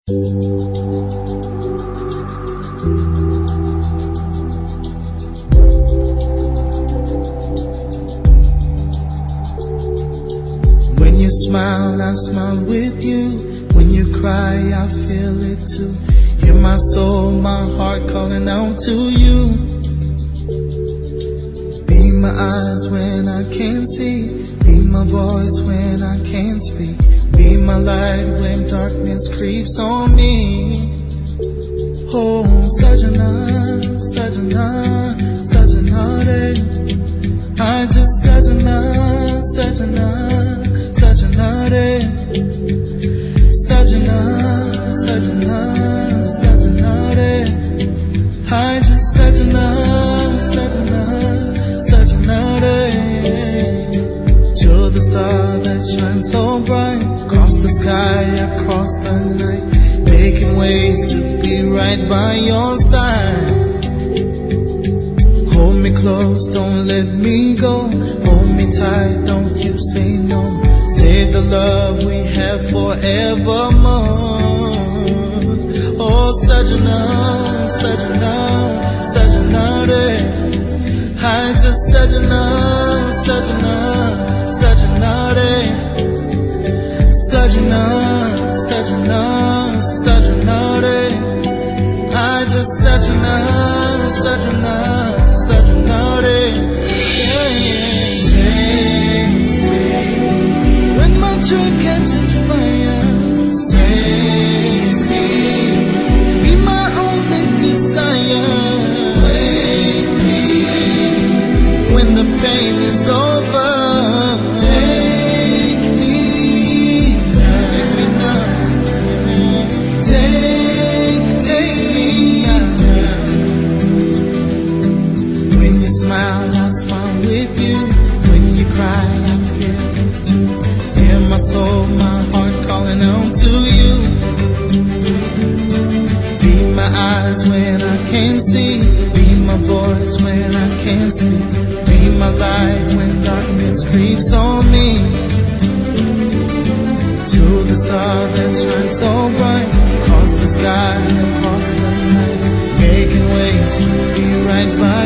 When you smile, I smile with you. When you cry, I feel it too. Hear my soul, my heart calling out to you. Be my eyes when I can't see. Be my voice when I can't speak. Be my light when darkness creeps on me. Oh, Sajana, Sajana, Sajana re. I just Sajana, Sajana, Sajana re. Sajana, Sajana, Sajana re. I just Sajana, Sajana, Sajana re. To the star that shines so bright, across the sky, across the night, making ways to be right by your side. Hold me close, don't let me go. Hold me tight, don't you say no. Save the love we have forevermore. Oh, Sajana, Sajana, Sajana re. I just Sajana, Sajana, Sajana re. Sajana, Sajana, Sajana re. I just Sajana, Sajana, Sajana re. Yeah, yeah. Say, when my tree catches fire. Say, be my only desire. Wake me when the pain is over. Smile, I smile with you. When you cry, I feel it too. Hear my soul, my heart calling out to you. Be my eyes when I can't see. Be my voice when I can't speak. Be my light when darkness creeps on me. To the star that shines so bright, across the sky, across the night, making ways to be right by